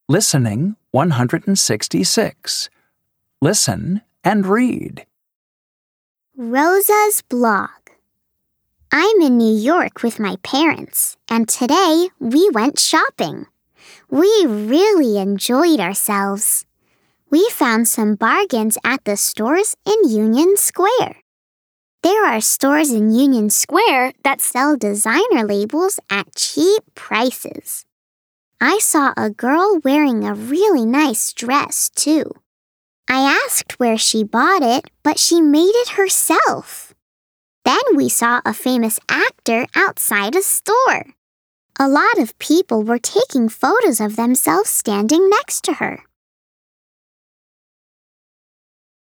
Listening 166. Listen and read. Rosa's blog. I'm in New York with my parents, and today we went shopping. We really enjoyed ourselves. We found some bargains at the stores in Union Square. There are stores in Union Square that sell designer labels at cheap prices. I saw a girl wearing a really nice dress, too. I asked where she bought it, but she made it herself. Then we saw a famous actor outside a store. A lot of people were taking photos of themselves standing next to her.